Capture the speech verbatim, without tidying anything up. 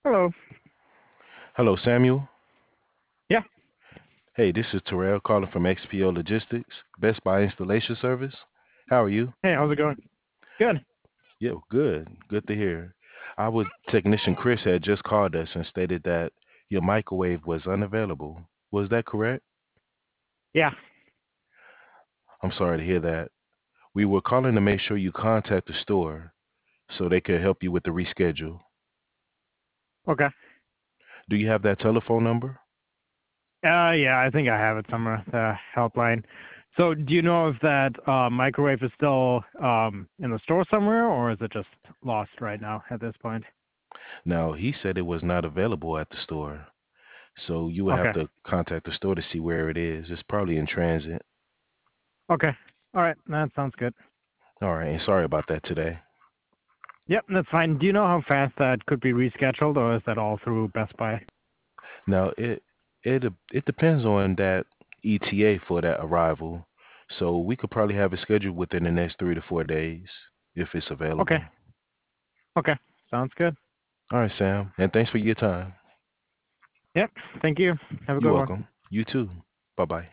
Hello. Hello, Samuel. Yeah. Hey, this is Terrell calling from X P O Logistics, Best Buy Installation Service. How are you? Hey, how's it going? Good. Yeah, good. Good to hear. Our technician Chris had just called us and stated that your microwave was unavailable. Was that correct? Yeah. I'm sorry to hear that. We were calling to make sure you contact the store so they could help you with the reschedule. Okay. Do you have that telephone number? Uh, yeah, I think I have it somewhere, the helpline. So, do you know if that uh, microwave is still um, in the store somewhere, or is it just lost right now at this point? Now, he said it was not available at the store, so you would have Okay. to contact the store to see where it is. It's probably in transit. Okay. All right. That sounds good. All right, and sorry about that today. Yep, that's fine. Do you know how fast that could be rescheduled, or is that all through Best Buy? Now it it it depends on that E T A for that arrival. So we could probably have it scheduled within the next three to four days if it's Okay. available. Okay. Sounds good. All right, Sam, and thanks for your time. Yep. Thank you. Have a You're good one. welcome. You too. Bye bye.